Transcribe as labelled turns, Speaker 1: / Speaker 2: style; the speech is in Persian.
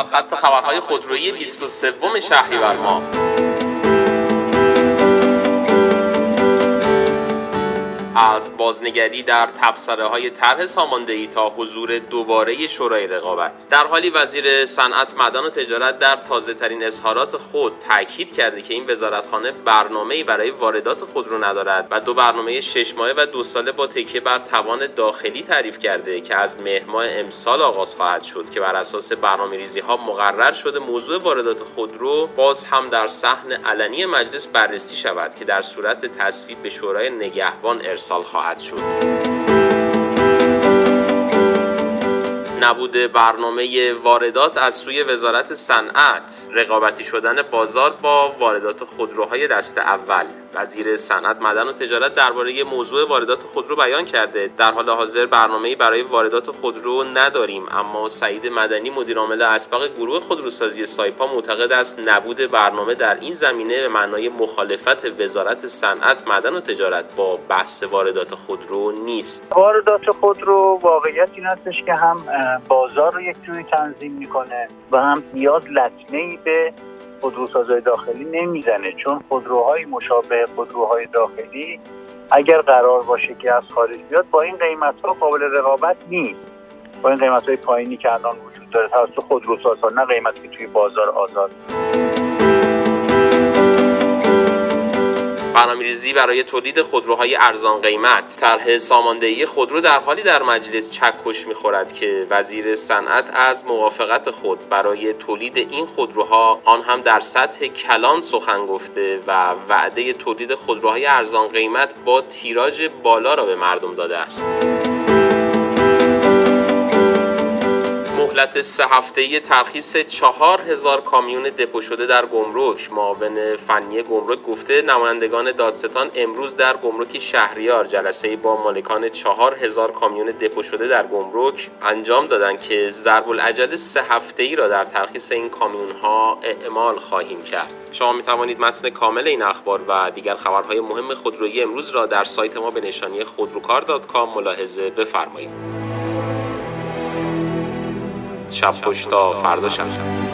Speaker 1: خط خبرهای خودرویی 23 شهریور ماه. از بازنگری در تبصره‌های طرح ساماندهی تا حضور دوباره شورای رقابت. در حالی وزیر صنعت، معدن و تجارت در تازه‌ترین اظهارات خود تاکید کرده که این وزارتخانه برنامه‌ای برای واردات خودرو ندارد و 2 برنامه 6 ماهه و 2 ساله با تکیه بر توان داخلی تعریف کرده که از مهر ماه امسال آغاز خواهد شد که بر اساس برنامه‌ریزی‌ها مقرر شده موضوع واردات خودرو باز هم در صحن علنی مجلس بررسی شود که در صورت تصویب به شورای نگهبان ارسال خواهد شد. نبود برنامه واردات از سوی وزارت صنعت، رقابتی شدن بازار با واردات خودروهای دسته اول. وزیر صنعت، معدن و تجارت درباره موضوع واردات خودرو بیان کرده: در حال حاضر برنامه‌ای برای واردات خودرو نداریم، اما سعید مدنی، مدیرعامل اسبق گروه خودروسازی سایپا، معتقد است نبود برنامه در این زمینه به معنای مخالفت وزارت صنعت، معدن و تجارت با بحث واردات خودرو نیست.
Speaker 2: واردات خودرو واقعیت این هستش که هم بازار رو یک جوری تنظیم میکنه و هم زیاد لطمه‌ای به خودروسازهای داخلی نمیزنه، چون خودروهای مشابه خودروهای داخلی اگر قرار باشه که از خارج بیاد با این قیمت‌ها قابل رقابت نیست، با این قیمت‌های پایینی که الان وجود داره توسط خودروسازها، نه قیمتی که توی بازار آزاد.
Speaker 1: برنامه‌ریزی برای تولید خودروهای ارزان قیمت. طرح ساماندهی خودرو در حالی در مجلس چکش می‌خورد که وزیر صنعت از موافقت خود برای تولید این خودروها، آن هم در سطح کلان، سخن گفته و وعده تولید خودروهای ارزان قیمت با تیراژ بالا را به مردم داده است. مهلت 3 هفته‌ای ترخیص 4000 کامیون دپو شده در گمرک. معاون فنی گمرک گفته نمایندگان دادستان امروز در گمرک شهریار جلسه‌ای با مالکان 4000 کامیون دپو شده در گمرک انجام دادند که ضرب العجل 3 هفته‌ای را در ترخیص این کامیون‌ها اعمال خواهیم کرد. شما می‌توانید متن کامل این اخبار و دیگر خبرهای مهم خودرویی امروز را در سایت ما به نشانی خودروکار.com ملاحظه بفرمایید. شب خوش تا فردا شب.